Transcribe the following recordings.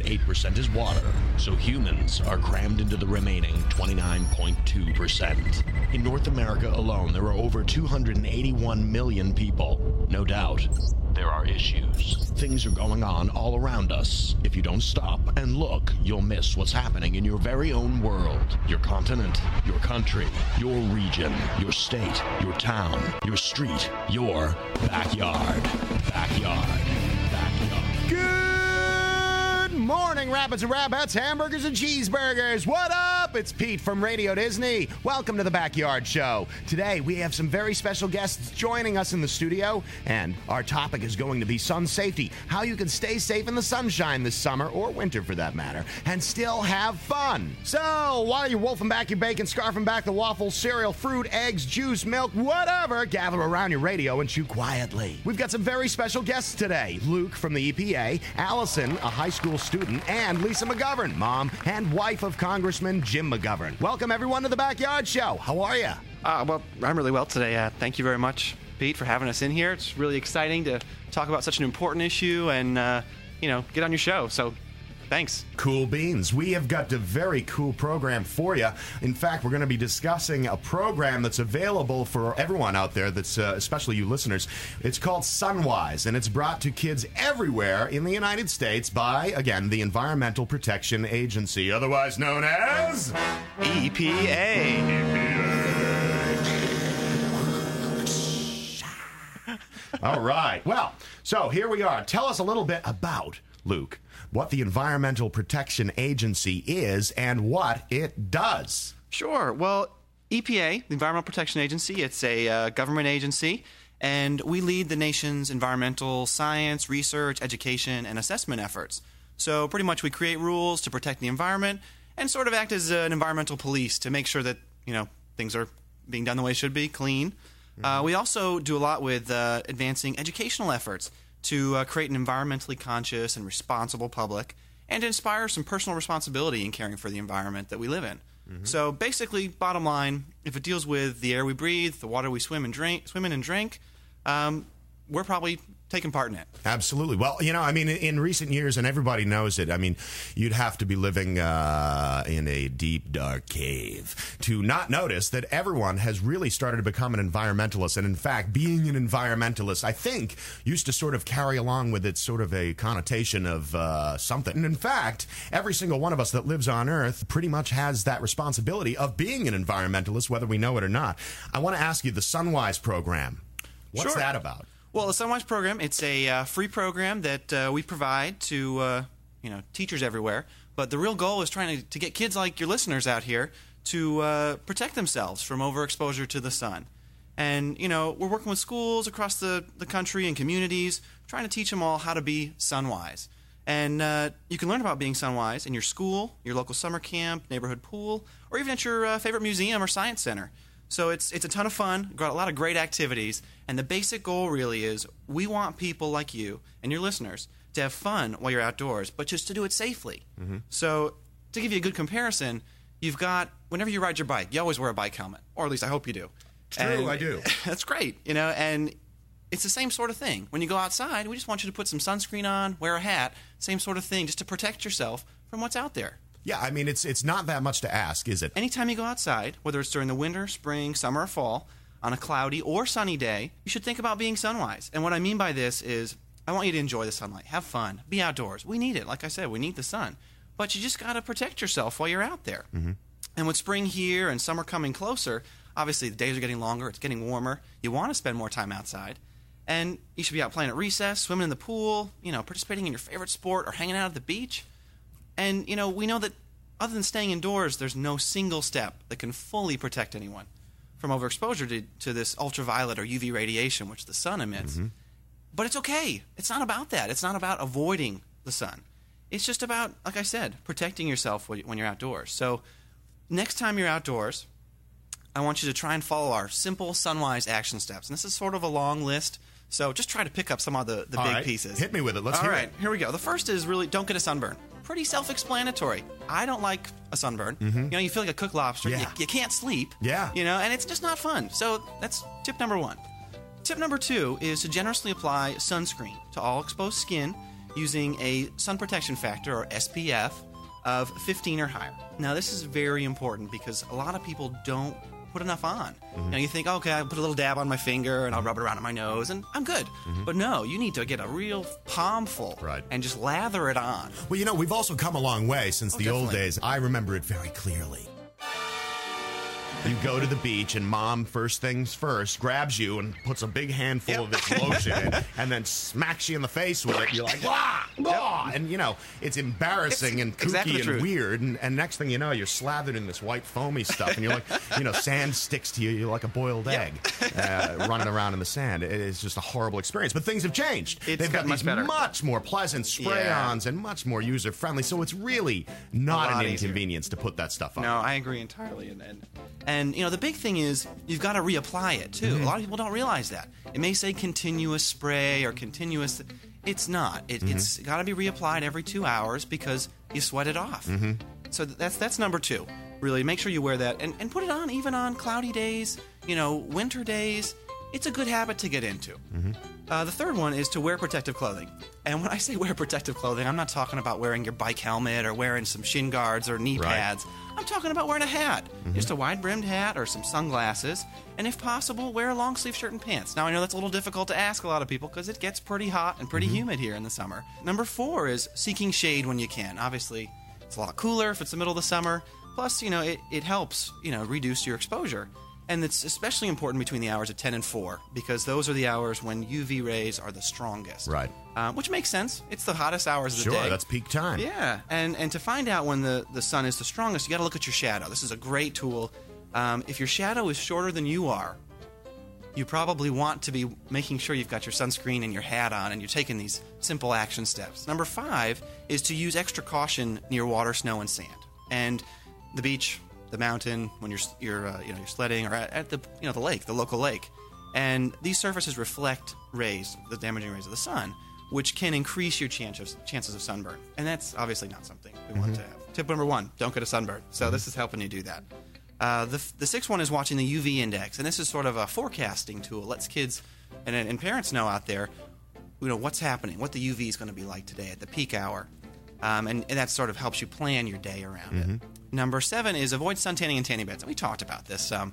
8% is water, so humans are crammed into the remaining 29.2%. In North America alone, there are over 281 million people. No doubt, there are issues. Things are going on all around us. If you don't stop and look, you'll miss what's happening in your very own world, your continent, your country, your region, your state, your town, your street, your backyard. Backyard. Good morning, Rabbits and Rabbits, hamburgers and cheeseburgers. What up? It's Pete from Radio Disney. Welcome to the Backyard Show. Today, we have some very special guests joining us in the studio, and our topic is going to be sun safety, how you can stay safe in the sunshine this summer, or winter for that matter, and still have fun. So, while you're wolfing back your bacon, scarfing back the waffles, cereal, fruit, eggs, juice, milk, whatever, gather around your radio and chew quietly. We've got some very special guests today. Luke from the EPA, Allison, a high school student, and Lisa McGovern, mom and wife of Congressman Jim McGovern. Welcome, everyone, to the Backyard Show. How are you? Well, I'm really well today. Thank you very much, Pete, for having us in here. It's really exciting to talk about such an important issue and, get on your show. So, thanks. Cool beans. We have got a very cool program for you. In fact, we're going to be discussing a program that's available for everyone out there, that's especially you listeners. It's called Sunwise, and it's brought to kids everywhere in the United States by, again, the Environmental Protection Agency, otherwise known as EPA. All right. Well, so here we are. Tell us a little bit about, Luke, what the Environmental Protection Agency is and what it does. Sure. Well, EPA, the Environmental Protection Agency, it's a government agency, and we lead the nation's environmental science, research, education, and assessment efforts. So pretty much we create rules to protect the environment and sort of act as an environmental police to make sure that, things are being done the way it should be, clean. We also do a lot with advancing educational efforts to create an environmentally conscious and responsible public and to inspire some personal responsibility in caring for the environment that we live in. Mm-hmm. So basically, bottom line, if it deals with the air we breathe, the water we swim in and drink, we're probably taking part in it. Absolutely. Well, in recent years, and everybody knows it, you'd have to be living in a deep, dark cave to not notice that everyone has really started to become an environmentalist. And in fact, being an environmentalist, I think, used to sort of carry along with it sort of a connotation of something. And in fact, every single one of us that lives on Earth pretty much has that responsibility of being an environmentalist, whether we know it or not. I want to ask you, the Sunwise program, what's that about? Well, the Sunwise program, it's a free program that we provide to teachers everywhere. But the real goal is trying to get kids like your listeners out here to protect themselves from overexposure to the sun. And, we're working with schools across the country and communities, trying to teach them all how to be sunwise. And you can learn about being sunwise in your school, your local summer camp, neighborhood pool, or even at your favorite museum or science center. So it's a ton of fun, got a lot of great activities, and the basic goal really is we want people like you and your listeners to have fun while you're outdoors, but just to do it safely. Mm-hmm. So to give you a good comparison, you've got, whenever you ride your bike, you always wear a bike helmet, or at least I hope you do. True, I do. That's great, and it's the same sort of thing. When you go outside, we just want you to put some sunscreen on, wear a hat, same sort of thing, just to protect yourself from what's out there. Yeah, it's not that much to ask, is it? Anytime you go outside, whether it's during the winter, spring, summer, or fall, on a cloudy or sunny day, you should think about being sunwise. And what I mean by this is I want you to enjoy the sunlight, have fun, be outdoors. We need it. Like I said, we need the sun. But you just got to protect yourself while you're out there. Mm-hmm. And with spring here and summer coming closer, obviously the days are getting longer, it's getting warmer. You want to spend more time outside. And you should be out playing at recess, swimming in the pool, participating in your favorite sport or hanging out at the beach. And, we know that other than staying indoors, there's no single step that can fully protect anyone from overexposure to this ultraviolet or UV radiation, which the sun emits. Mm-hmm. But it's okay. It's not about that. It's not about avoiding the sun. It's just about, like I said, protecting yourself when you're outdoors. So next time you're outdoors, I want you to try and follow our simple Sunwise action steps. And this is sort of a long list, so just try to pick up some of the big pieces. Hit me with it. Let's hear it. All right, here we go. The first is really don't get a sunburn. Pretty self-explanatory. I don't like a sunburn. Mm-hmm. You feel like a cooked lobster. Yeah. You can't sleep. Yeah. And it's just not fun. So that's tip number one. Tip number two is to generously apply sunscreen to all exposed skin using a sun protection factor, or SPF, of 15 or higher. Now, this is very important because a lot of people don't put enough on. You think, okay, I put a little dab on my finger and I'll rub it around on my nose and I'm good. But no, you need to get a real palmful and just lather it on. Well, we've also come a long way since the old definitely. days. I remember it very clearly. You go to the beach, and Mom, first things first, grabs you and puts a big handful of this lotion in, and then smacks you in the face with it. You're like, blah, blah. And, it's embarrassing and kooky exactly the and truth. weird. And next thing you know, you're slathered in this white foamy stuff, and you're like, sand sticks to you. You're like a boiled egg running around in the sand. It is just a horrible experience. But things have changed. It's They've got gotten much these better. much more pleasant spray-ons and much more user-friendly. So it's really not lot an easier. inconvenience to put that stuff on. No, I agree entirely. And the big thing is you've got to reapply it, too. A lot of people don't realize that. It may say continuous spray or continuous. It's not. It's got to be reapplied every 2 hours because you sweat it off. So that's number 2. Really, make sure you wear that and put it on even on cloudy days, winter days. It's a good habit to get into. The third one is to wear protective clothing. And when I say wear protective clothing, I'm not talking about wearing your bike helmet or wearing some shin guards or knee pads. I'm talking about wearing a hat, just a wide-brimmed hat or some sunglasses, and if possible, wear a long-sleeve shirt and pants. Now, I know that's a little difficult to ask a lot of people because it gets pretty hot and pretty humid here in the summer. Number 4 is seeking shade when you can. Obviously, it's a lot cooler if it's the middle of the summer. Plus, it helps, reduce your exposure. And it's especially important between the hours of 10 and 4 because those are the hours when UV rays are the strongest. Right. Which makes sense. It's the hottest hours of the day. Sure, that's peak time. Yeah, and to find out when the sun is the strongest, you got to look at your shadow. This is a great tool. If your shadow is shorter than you are, you probably want to be making sure you've got your sunscreen and your hat on, and you're taking these simple action steps. Number 5 is to use extra caution near water, snow, and sand, and the beach, the mountain, when you're sledding, or at the the lake, the local lake, and these surfaces reflect rays, the damaging rays of the sun, which can increase your chances of sunburn. And that's obviously not something we want to have. Tip number 1, don't get a sunburn. So this is helping you do that. The 6th one is watching the UV index. And this is sort of a forecasting tool. It lets kids and parents know out there, what's happening, what the UV is going to be like today at the peak hour. And that sort of helps you plan your day around it. Number 7 is avoid suntanning and tanning beds. And we talked about this some.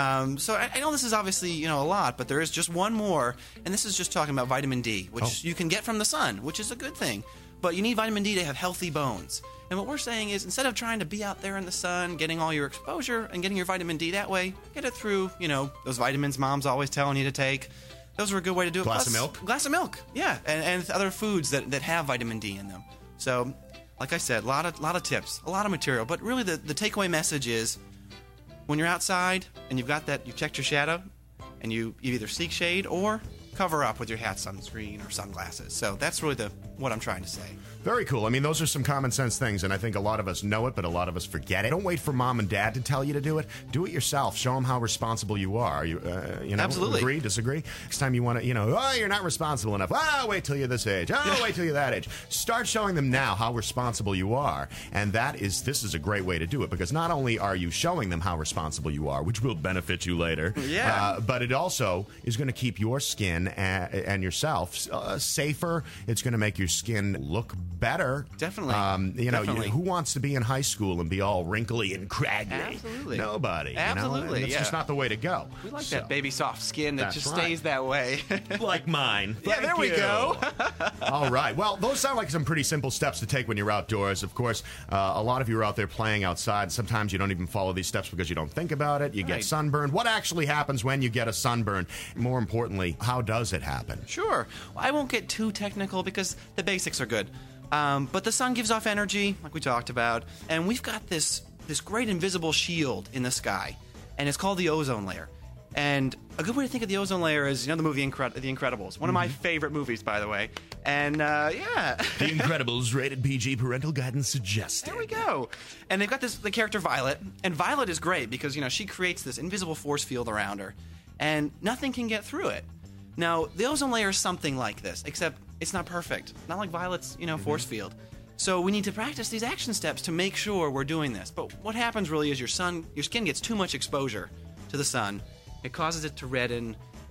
So I know this is obviously, a lot, but there is just one more, and this is just talking about vitamin D, which you can get from the sun, which is a good thing. But you need vitamin D to have healthy bones. And what we're saying is instead of trying to be out there in the sun, getting all your exposure and getting your vitamin D that way, get it through, those vitamins mom's always telling you to take. Those are a good way to do it. Glass of milk? Glass of milk, yeah. And other foods that have vitamin D in them. So, like I said, a lot of tips, a lot of material. But really the takeaway message is when you're outside and you've checked your shadow and you either seek shade or cover up with your hat, sunscreen, or sunglasses. So that's really what I'm trying to say. Very cool. I mean, those are some common sense things, and I think a lot of us know it, but a lot of us forget it. Don't wait for mom and dad to tell you to do it. Do it yourself. Show them how responsible you are. Absolutely. Agree, disagree? Next time you want to, you're not responsible enough. Wait till you're this age. Wait till you're that age. Start showing them now how responsible you are, and this is a great way to do it, because not only are you showing them how responsible you are, which will benefit you later, but it also is going to keep your skin and yourself safer. It's going to make your skin look better. Definitely. Definitely. Who wants to be in high school and be all wrinkly and craggy? Absolutely. Nobody. Absolutely. It's just not the way to go. We like that baby soft skin that just stays that way. Like mine. Yeah, there we go. All right. Well, those sound like some pretty simple steps to take when you're outdoors. Of course, a lot of you are out there playing outside. Sometimes you don't even follow these steps because you don't think about it. You get sunburned. What actually happens when you get a sunburn? More importantly, how does it happen? Sure. Well, I won't get too technical because the basics are good. But the sun gives off energy, like we talked about, and we've got this great invisible shield in the sky, and it's called the ozone layer. And a good way to think of the ozone layer is, the movie The Incredibles. One of my favorite movies, by the way. And, The Incredibles, rated PG, parental guidance suggested. There we go. And they've got the character Violet, and Violet is great because, she creates this invisible force field around her, and nothing can get through it. Now, the ozone layer is something like this, except it's not perfect. Not like Violet's, force field. So we need to practice these action steps to make sure we're doing this. But what happens really is your skin gets too much exposure to the sun. It causes it to redden,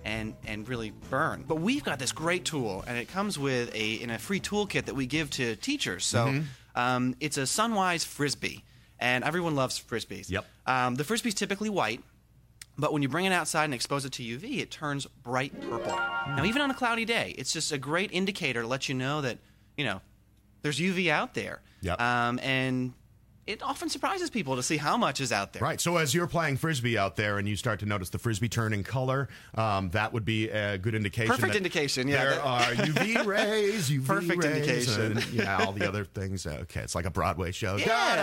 and really burn. But we've got this great tool, and it comes with in a free toolkit that we give to teachers. So it's a Sunwise Frisbee, and everyone loves Frisbees. Yep. The Frisbee's typically white, but when you bring it outside and expose it to UV, it turns bright purple. Now, even on a cloudy day, it's just a great indicator to let you know that, there's UV out there. Yep. And it often surprises people to see how much is out there. Right. So as you're playing Frisbee out there and you start to notice the Frisbee turning color, that would be a good indication. Perfect indication, yeah. There are UV rays, UV Perfect rays, indication. and all the other things. Okay, it's like a Broadway show.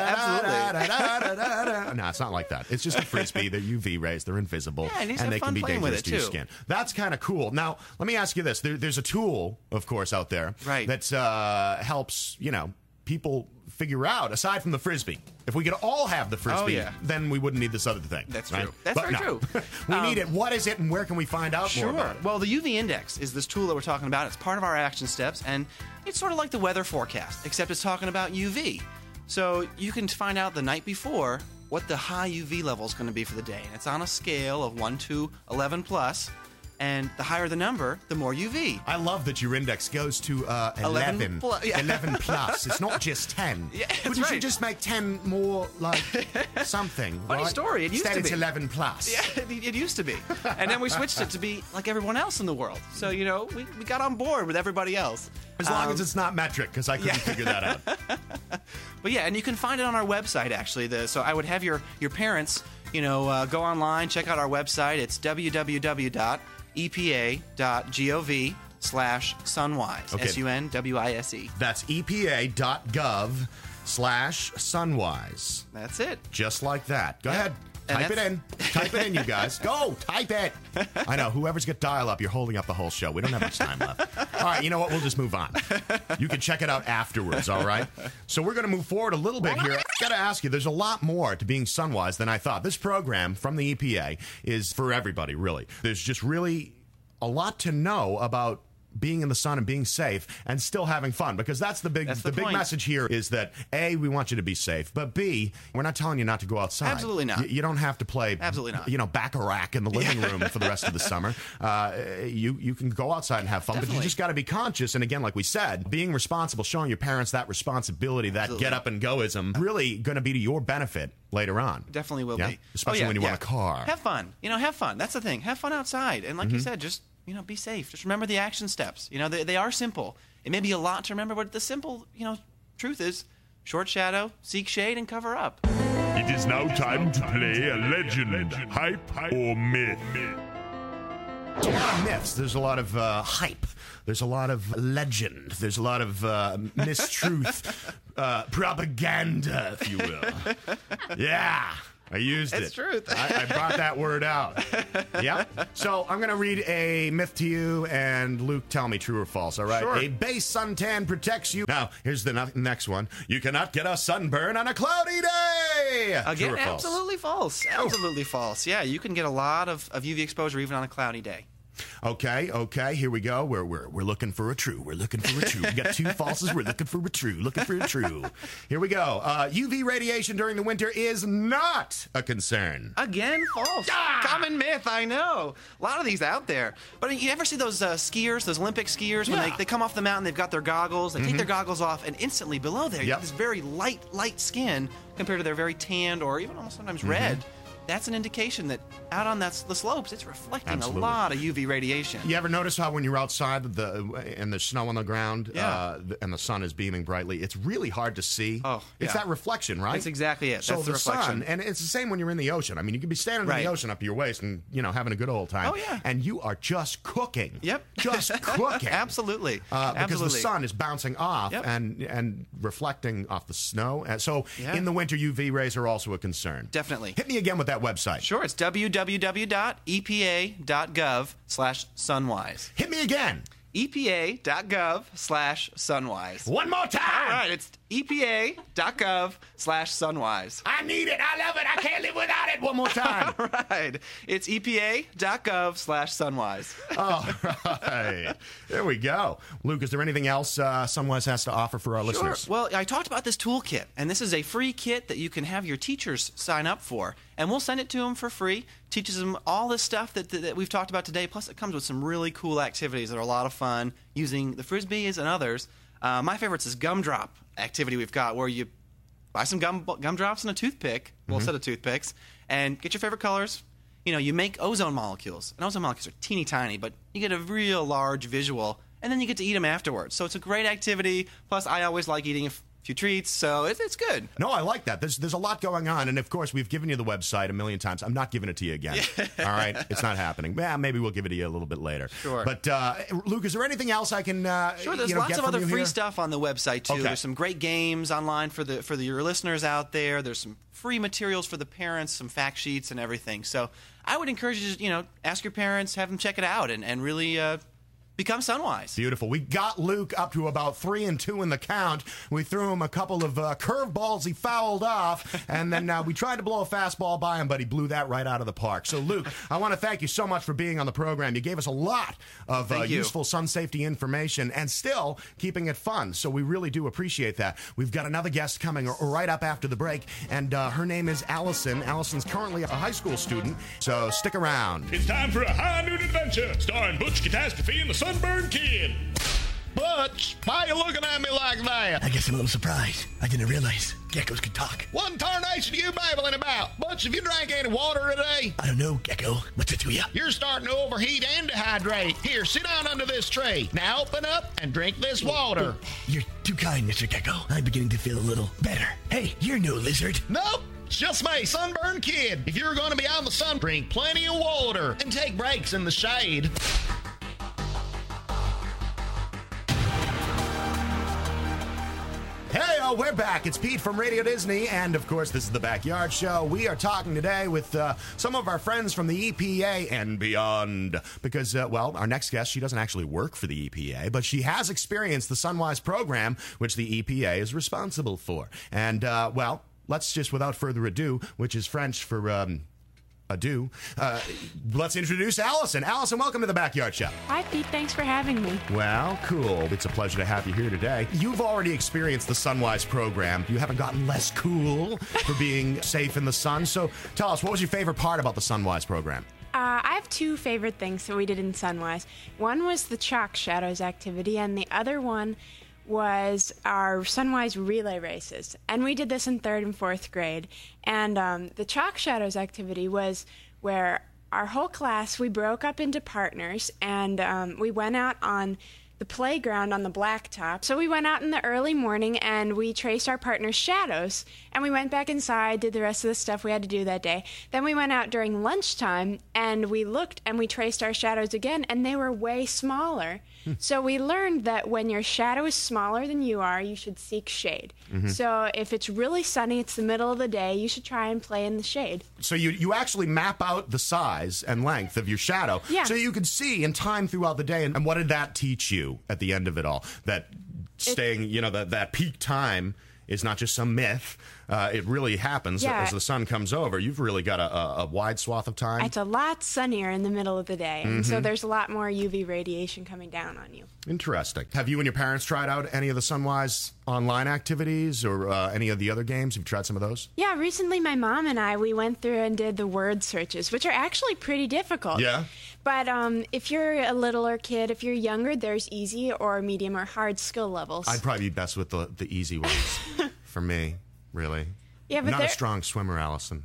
Yeah, No, it's not like that. It's just a Frisbee. They're UV rays. They're invisible. Yeah, and you just and have they can fun be playing with dangerous it, to your too. skin. That's kind of cool. Now, let me ask you this. There's a tool, of course, out there Right. that helps, people figure out, aside from the Frisbee. If we could all have the Frisbee, yeah. then we wouldn't need this other thing. That's right? true. That's But very no. true. We need it. What is it, and where can we find out more Sure. about it? Well, the UV index is this tool that we're talking about. It's part of our action steps, and it's sort of like the weather forecast, except it's talking about UV. So you can find out the night before what the high UV level is going to be for the day. And it's on a scale of 1 to 11 plus. And the higher the number, the more UV. I love that your index goes to 11. 11 plus. It's not just 10. Yeah, that's Wouldn't you right. just make 10 more like something? Funny right? story, it used Instead to it's be. 11 plus. Yeah, it used to be. And then we switched it to be like everyone else in the world. So, we got on board with everybody else. As long as it's not metric, because I couldn't figure that out. But yeah, and you can find it on our website, actually. So I would have your parents, go online, check out our website. It's www.epa.gov/sunwise. Okay. SUNWISE. That's epa.gov/sunwise. That's it. Just like that. Go ahead. And Type it in. Type it in, you guys. Go. Type it. I know. Whoever's got dial-up, you're holding up the whole show. We don't have much time left. All right. You know what? We'll just move on. You can check it out afterwards, all right? So we're going to move forward a little bit here. I got to ask you, there's a lot more to being Sunwise than I thought. This program from the EPA is for everybody, really. There's just really a lot to know about being in the sun and being safe and still having fun, because that's the big point. message here is that A, we want you to be safe, but B, we're not telling you not to go outside. Absolutely not. You don't have to play Absolutely not. Baccarat in the living room for the rest of the summer. You can go outside and have fun, but you Definitely. just got to be conscious. And again, like we said, being responsible, showing your parents that responsibility, that Absolutely. get up and goism, really going to be to your benefit later on. Definitely will Yeah? be. Especially when you want a car. Have fun. Have fun. That's the thing. Have fun outside. And like you said, just, be safe. Just remember the action steps. They are simple. It may be a lot to remember, but the simple, truth is short shadow, seek shade, and cover up. It is now time to play a legend, hype, or myth. There's a lot of myths. There's a lot of hype. There's a lot of legend. There's a lot of mistruth, propaganda, if you will. Yeah. I used it. It's truth. I brought that word out. Yep. So I'm going to read a myth to you, and Luke, tell me true or false, all right? Sure. A base suntan protects you. Now, here's the next one. You cannot get a sunburn on a cloudy day. Again, true or false? absolutely false. Absolutely false. Yeah, you can get a lot of UV exposure even on a cloudy day. Okay, here we go. We're looking for a true. We're looking for a true. We got two falses. We're looking for a true. Looking for a true. Here we go. UV radiation during the winter is not a concern. Again, false. Common myth, I know. A lot of these out there. But you ever see those skiers, those Olympic skiers, when Yeah. they come off the mountain, they've got their goggles, they take their goggles off, and instantly below there, you Yep. have this very light skin compared to their very tanned or even almost sometimes red. That's an indication that out on the slopes, it's reflecting Absolutely. a lot of UV radiation. You ever notice how when you're outside and there's snow on the ground Yeah. and the sun is beaming brightly, it's really hard to see? Oh, It's yeah. that reflection, right? That's exactly it. So That's the reflection. sun, and it's the same when you're in the ocean. I mean, you could be standing in Right. the ocean up to your waist and, having a good old time. Oh, yeah. And you are just cooking. Yep. Just cooking. Absolutely. Because Absolutely. the sun is bouncing off Yep. and reflecting off the snow. And so Yeah. in the winter, UV rays are also a concern. Definitely. Hit me again with that website. Sure, it's www.epa.gov/sunwise. Hit me again. epa.gov/sunwise. One more time. All right, it's epa.gov/sunwise. I need it. I love it. I can't live without it. One more time. All right. It's epa.gov/sunwise. All right. There we go. Luke, is there anything else Sunwise has to offer for our listeners? Well, I talked about this toolkit, and this is a free kit that you can have your teachers sign up for, and we'll send it to them for free. Teaches them all this stuff that we've talked about today, plus it comes with some really cool activities that are a lot of fun using the Frisbees and others. My favorites is Gumdrop activity we've got, where you buy some gumdrops and a toothpick, well, a set of toothpicks, and get your favorite colors. You know, you make ozone molecules, and ozone molecules are teeny tiny, but you get a real large visual, and then you get to eat them afterwards. So it's a great activity. Plus, I always like eating a few treats, so it's good. No, I like that. There's a lot going on, and of course, we've given you the website a million times. I'm not giving it to you again. All right? It's not happening. Yeah, maybe we'll give it to you a little bit later. Sure. But, Luke, is there anything else I can Sure, there's lots get of other from you free here? stuff on the website, too. Okay. There's some great games online for your listeners out there. There's some free materials for the parents, some fact sheets and everything. So I would encourage you to, ask your parents, have them check it out, and really become Sunwise. Beautiful. We got Luke up to about 3-2 in the count. We threw him a couple of curveballs he fouled off, and then we tried to blow a fastball by him, but he blew that right out of the park. So, Luke, I want to thank you so much for being on the program. You gave us a lot of useful sun safety information and still keeping it fun, so we really do appreciate that. We've got another guest coming right up after the break, and her name is Allison. Allison's currently a high school student, so stick around. It's time for a high noon adventure starring Butch Catastrophe and the Sunburned Kid. Butch, why are you looking at me like that? I guess I'm a little surprised. I didn't realize geckos could talk. What tarnation are you babbling about? Butch, have you drank any water today? I don't know, Gecko. What's it to you? You're starting to overheat and dehydrate. Here, sit down under this tree. Now open up and drink this water. You're too kind, Mr. Gecko. I'm beginning to feel a little better. Hey, you're no lizard. Nope. It's just me, Sunburned Kid. If you're going to be out in the sun, drink plenty of water and take breaks in the shade. Hey, we're back. It's Pete from Radio Disney, and of course, this is the Backyard Show. We are talking today with some of our friends from the EPA and beyond, because, our next guest, she doesn't actually work for the EPA, but she has experienced the Sunwise program, which the EPA is responsible for. And, let's just, without further ado, which is French for, adieu, let's introduce Allison. Allison, welcome to the Backyard Show. Hi, Pete. Thanks for having me. Well, cool. It's a pleasure to have you here today. You've already experienced the Sunwise program. You haven't gotten less cool for being safe in the sun. So tell us, what was your favorite part about the Sunwise program? I have two favorite things that we did in Sunwise. One was the Chalk Shadows activity, and the other one was our Sunwise relay races. And we did this in 3rd and 4th grade. And the Chalk Shadows activity was where our whole class, we broke up into partners, and we went out on the playground on the blacktop. So we went out in the early morning and we traced our partner's shadows, and we went back inside, did the rest of the stuff we had to do that day. Then we went out during lunchtime and we looked and we traced our shadows again, and they were way smaller. So we learned that when your shadow is smaller than you are, you should seek shade. So if it's really sunny, it's the middle of the day, you should try and play in the shade. So you actually map out the size and length of your shadow, Yeah. so you could see in time throughout the day. And what did that teach you at the end of it all? That staying, that peak time is not just some myth. It really happens as the sun comes over. You've really got a wide swath of time. It's a lot sunnier in the middle of the day, and so there's a lot more UV radiation coming down on you. Interesting. Have you and your parents tried out any of the Sunwise online activities or any of the other games? Have you tried some of those? Yeah, recently my mom and we went through and did the word searches, which are actually pretty difficult. Yeah. But if you're a littler kid, if you're younger, there's easy or medium or hard skill levels. I'd probably be best with the easy ones for me, really. Yeah, but not a strong swimmer, Allison.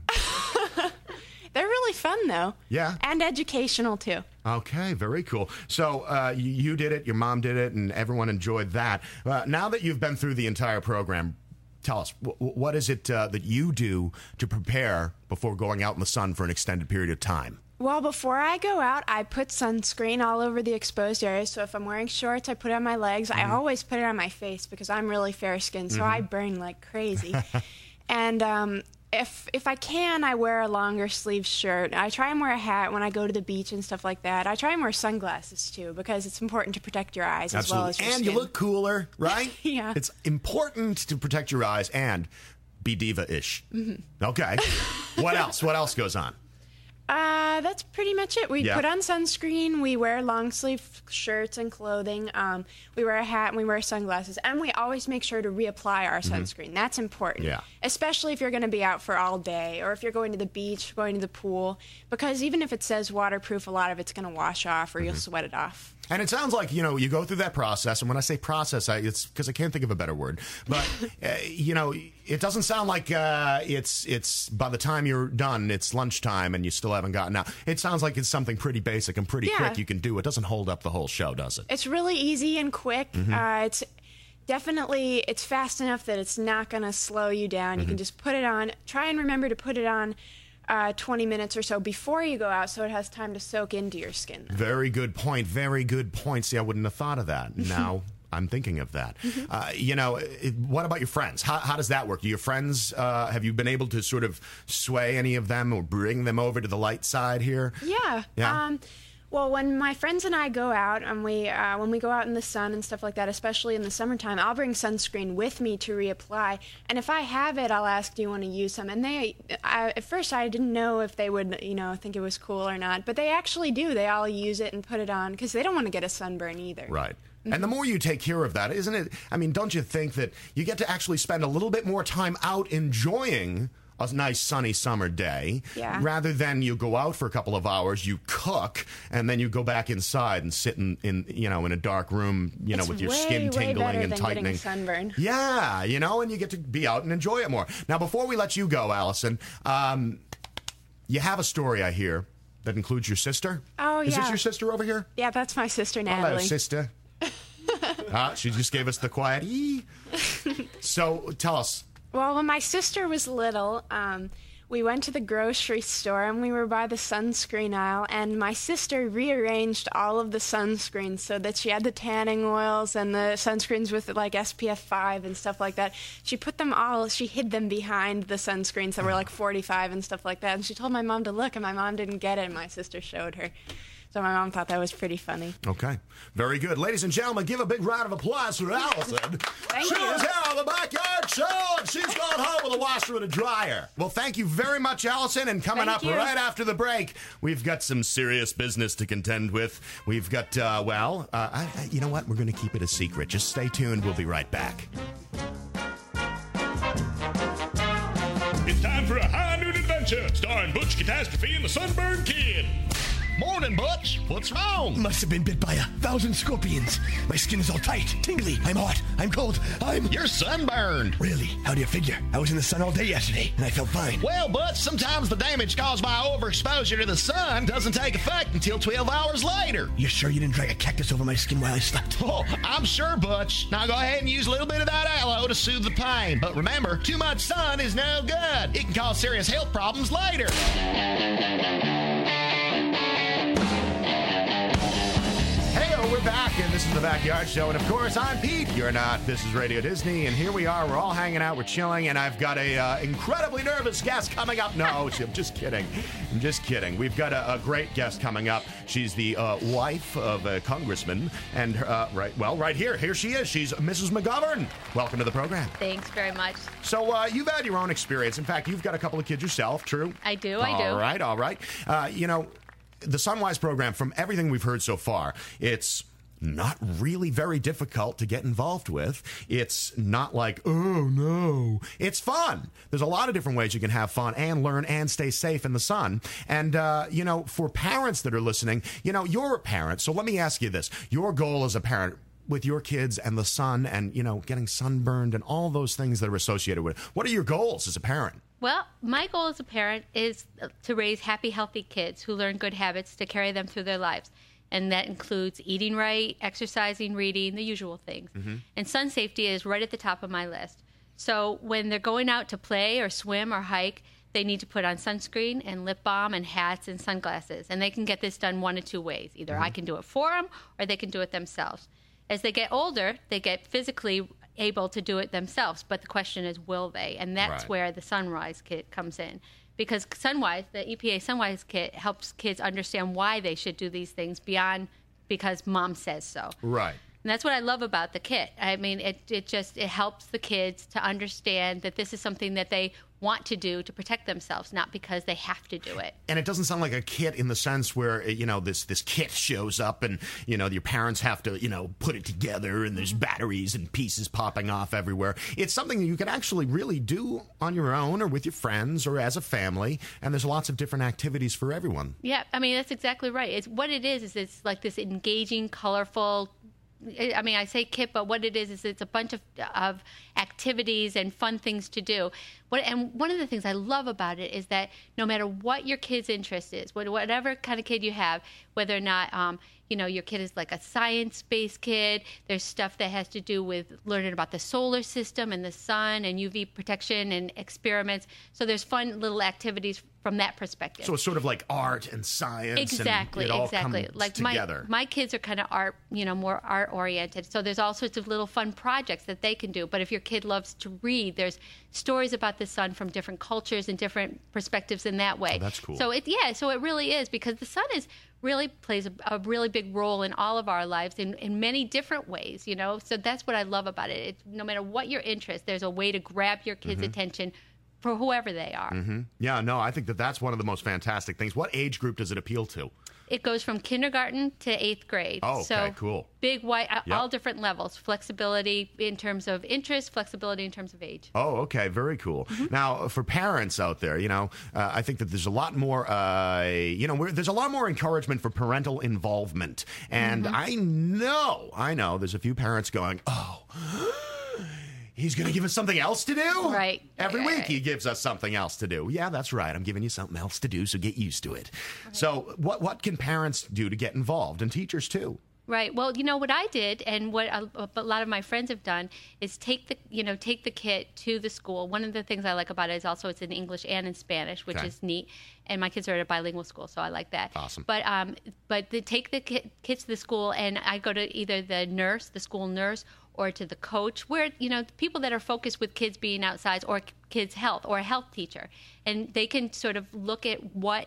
They're really fun, though. Yeah. And educational, too. Okay, very cool. So you did it, your mom did it, and everyone enjoyed that. Now that you've been through the entire program, tell us, what is it that you do to prepare before going out in the sun for an extended period of time? Well, before I go out, I put sunscreen all over the exposed areas. So if I'm wearing shorts, I put it on my legs. I always put it on my face because I'm really fair-skinned, so I burn like crazy. And if I can, I wear a longer sleeve shirt. I try and wear a hat when I go to the beach and stuff like that. I try and wear sunglasses too, because it's important to protect your eyes as well as your and skin. you look cooler, right? Yeah. It's important to protect your eyes and be diva-ish. Okay. What else? What else goes on? That's pretty much it. We Yeah. put on sunscreen, we wear long sleeve shirts and clothing, we wear a hat, and we wear sunglasses, and we always make sure to reapply our sunscreen. That's important. Yeah. Especially if you're going to be out for all day, or if you're going to the beach, going to the pool, because even if it says waterproof, a lot of it's going to wash off or you'll sweat it off. And it sounds like, you go through that process. And when I say process, it's because I can't think of a better word. But, it doesn't sound like it's by the time you're done, it's lunchtime and you still haven't gotten out. It sounds like it's something pretty basic and pretty quick you can do. It doesn't hold up the whole show, does it? It's really easy and quick. It's definitely, it's fast enough that it's not going to slow you down. You can just put it on. Try and remember to put it on 20 minutes or so before you go out so it has time to soak into your skin. Very good point. Very good point. See, I wouldn't have thought of that. Now I'm thinking of that. What about your friends? How does that work? Do your friends, have you been able to sort of sway any of them or bring them over to the light side here? Yeah. Well, when my friends and I go out, and when we go out in the sun and stuff like that, especially in the summertime, I'll bring sunscreen with me to reapply. And if I have it, I'll ask, do you want to use some? And at first I didn't know if they would, think it was cool or not. But they actually do. They all use it and put it on because they don't want to get a sunburn either. Right. And the more you take care of that, isn't it? I mean, don't you think that you get to actually spend a little bit more time out enjoying a nice sunny summer day, rather than you go out for a couple of hours, you cook, and then you go back inside and sit in a dark room, with your skin tingling and tightening. Getting a sunburn. Yeah, and you get to be out and enjoy it more. Now, before we let you go, Allison, you have a story, I hear, that includes your sister. Oh, yeah. Is this your sister over here? Yeah, that's my sister, Natalie. Hello, sister. She just gave us the quiet ee. So, tell us. Well, when my sister was little, we went to the grocery store and we were by the sunscreen aisle, and my sister rearranged all of the sunscreens so that she had the tanning oils and the sunscreens with like SPF 5 and stuff like that. She hid them behind the sunscreens that were like 45 and stuff like that, and she told my mom to look, and my mom didn't get it, and my sister showed her. So my mom thought that was pretty funny. Okay. Very good. Ladies and gentlemen, give a big round of applause for Allison. Thank she you. was here on the Backyard Show, and she's gone home with a washer and a dryer. Well, thank you very much, Allison. And coming Thank up you. right after the break, we've got some serious business to contend with. We've got, you know what? We're going to keep it a secret. Just stay tuned. We'll be right back. It's time for a high noon adventure starring Butch Catastrophe and the Sunburned Kid. Morning, Butch. What's wrong? Must have been bit by 1,000 scorpions. My skin is all tight, tingly. I'm hot. I'm cold. You're sunburned. Really? How do you figure? I was in the sun all day yesterday, and I felt fine. Well, Butch, sometimes the damage caused by overexposure to the sun doesn't take effect until 12 hours later. You sure you didn't drag a cactus over my skin while I slept? Oh, I'm sure, Butch. Now go ahead and use a little bit of that aloe to soothe the pain. But remember, too much sun is no good. It can cause serious health problems later. We're back, and this is the Backyard Show, and of course, I'm Pete. You're not. This is Radio Disney, and here we are. We're all hanging out. We're chilling, and I've got a incredibly nervous guest coming up. No, I'm just kidding. I'm just kidding. We've got a great guest coming up. She's the wife of a congressman, and right here. Here she is. She's Mrs. McGovern. Welcome to the program. Thanks very much. So you've had your own experience. In fact, you've got a couple of kids yourself, true? I do. All right. The Sunwise program, from everything we've heard so far, it's not really very difficult to get involved with. It's not like, oh, no. It's fun. There's a lot of different ways you can have fun and learn and stay safe in the sun. And, for parents that are listening, you're a parent. So let me ask you this. Your goal as a parent with your kids and the sun and, getting sunburned and all those things that are associated with it, what are your goals as a parent? Well, my goal as a parent is to raise happy, healthy kids who learn good habits to carry them through their lives. And that includes eating right, exercising, reading, the usual things. Mm-hmm. And sun safety is right at the top of my list. So when they're going out to play or swim or hike, they need to put on sunscreen and lip balm and hats and sunglasses. And they can get this done one of two ways. Either I can do it for them or they can do it themselves. As they get older, they get physically able to do it themselves. But the question is, will they? And that's Right. where the Sunwise Kit comes in. Because Sunwise, the EPA Sunwise Kit, helps kids understand why they should do these things beyond because mom says so. Right. And that's what I love about the kit. I mean, it helps the kids to understand that this is something that they want to do to protect themselves, not because they have to do it. And it doesn't sound like a kit in the sense where, this kit shows up and, your parents have to, put it together and there's batteries and pieces popping off everywhere. It's something that you can actually really do on your own or with your friends or as a family. And there's lots of different activities for everyone. Yeah, I mean, that's exactly right. It's like this engaging, colorful, I mean, I say kit, but what it is it's a bunch of activities and fun things to do. And one of the things I love about it is that no matter what your kid's interest is, whatever kind of kid you have, whether or not your kid is like a science-based kid, there's stuff that has to do with learning about the solar system and the sun and UV protection and experiments. So there's fun little activities from that perspective. So it's sort of like art and science. Exactly, and it all exactly. comes Like together. my kids are kind of art, more art oriented. So there's all sorts of little fun projects that they can do. But if your kid loves to read, there's stories about the sun from different cultures and different perspectives in that way. Oh, that's cool. So it really is, because the sun really plays a really big role in all of our lives in many different ways, So that's what I love about it. No matter what your interest, there's a way to grab your kids' attention for whoever they are. Mm-hmm. Yeah, no, I think that's one of the most fantastic things. What age group does it appeal to? It goes from kindergarten to 8th grade. Oh, okay, so cool. Big, wide, Yep. all different levels. Flexibility in terms of interest, flexibility in terms of age. Oh, okay, very cool. Now, for parents out there, I think that there's a lot more, there's a lot more encouragement for parental involvement. And I know there's a few parents going, oh, he's going to give us something else to do? Right. Every Right. week he gives us something else to do. Yeah, that's right. I'm giving you something else to do, so get used to it. Right. So what can parents do to get involved, and teachers too? Right. Well, what I did, and what a lot of my friends have done, is take the kit to the school. One of the things I like about it is also it's in English and in Spanish, which is neat. And my kids are at a bilingual school, so I like that. Awesome. But they take the kids to the school, and I go to either the school nurse, or to the coach, where people that are focused with kids being outside, or kids' health, or a health teacher, and they can sort of look at what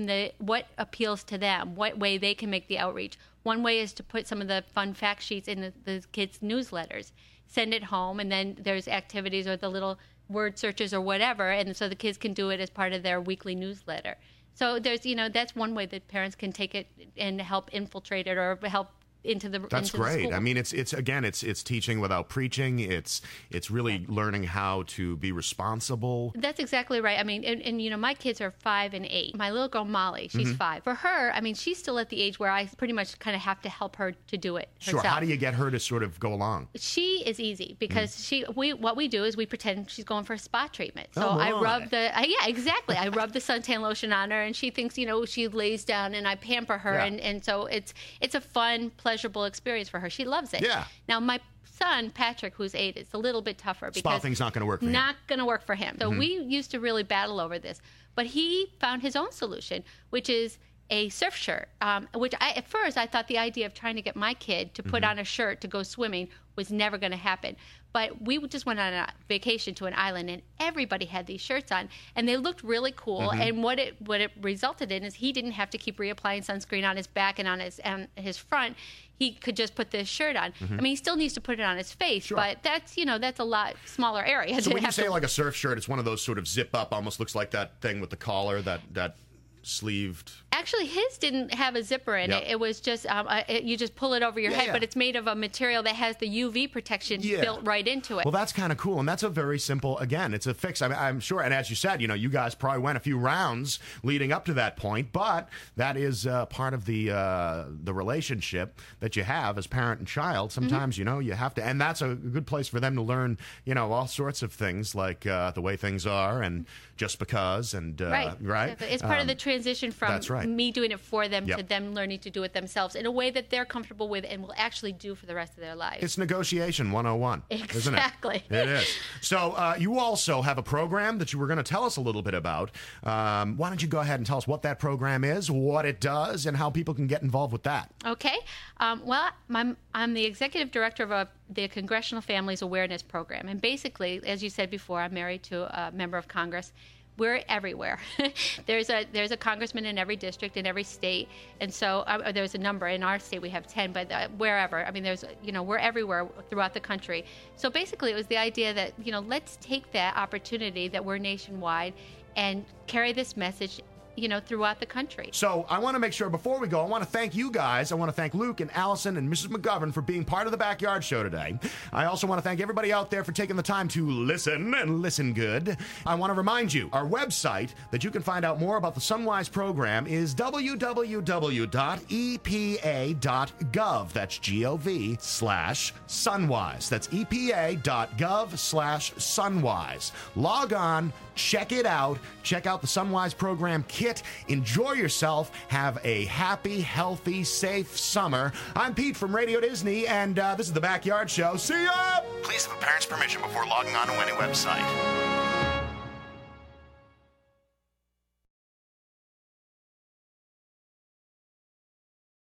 appeals to them, what way they can make the outreach. One way is to put some of the fun fact sheets in the kids' newsletters, send it home, and then there's activities or the little word searches or whatever, and so the kids can do it as part of their weekly newsletter. So there's, that's one way that parents can take it and help infiltrate it or help into the That's into great. The school. I mean, it's teaching without preaching. It's really learning how to be responsible. That's exactly right. I mean, and my kids are 5 and 8. My little girl Molly, she's 5. For her, I mean, she's still at the age where I pretty much kind of have to help her to do it herself. Sure. How do you get her to sort of go along? She is easy because what we do is we pretend she's going for a spa treatment. So Oh, I my. rub exactly. I rub the suntan lotion on her, and she thinks she lays down, and I pamper her, Yeah. and so it's a fun, pleasurable experience for her. She loves it. Yeah. Now my son Patrick, who's 8, it's a little bit tougher because Spa thing's not going to work for him. Not going to work for him. So we used to really battle over this, but he found his own solution, which is a surf shirt. Which at first I thought the idea of trying to get my kid to put on a shirt to go swimming was never going to happen. But we just went on a vacation to an island, and everybody had these shirts on, and they looked really cool. And what it resulted in is he didn't have to keep reapplying sunscreen on his back and on his front. He could just put this shirt on. I mean, he still needs to put it on his face, but that's a lot smaller area. So when you say like a surf shirt, it's one of those sort of zip up, almost looks like that thing with the collar, that sleeved. Actually, his didn't have a zipper in it. It was just you just pull it over your head, but it's made of a material that has the UV protection built right into it. Well, that's kind of cool, and that's a very simple. Again, it's a fix. I'm sure, and as you said, you guys probably went a few rounds leading up to that point, but that is part of the relationship that you have as parent and child. Sometimes you have to, and that's a good place for them to learn all sorts of things like the way things are and just because and right. right. Exactly. It's part of the transition from That's right. me doing it for them Yep. to them learning to do it themselves in a way that they're comfortable with and will actually do for the rest of their lives. It's negotiation 101, isn't it? Exactly. It is. So you also have a program that you were going to tell us a little bit about. Why don't you go ahead and tell us what that program is, what it does, and how people can get involved with that? Okay. Well, I'm the executive director of the Congressional Families Awareness Program. And basically, as you said before, I'm married to a member of Congress. We're everywhere. There's a congressman in every district, in every state. And so there's a number. In our state, we have 10, but wherever. I mean, we're everywhere throughout the country. So basically, it was the idea that, let's take that opportunity that we're nationwide and carry this message throughout the country. So I want to make sure before we go, I want to thank you guys. I want to thank Luke and Allison and Mrs. McGovern for being part of the Backyard Show today. I also want to thank everybody out there for taking the time to listen and listen good. I want to remind you, our website that you can find out more about the Sunwise program is www.epa.gov. That's GOV/Sunwise. That's epa.gov/Sunwise. Log on, check it out. Check out the Sunwise program kit. Enjoy yourself. Have a happy, healthy, safe summer. I'm Pete from Radio Disney, and this is The Backyard Show. See ya! Please have a parent's permission before logging on to any website.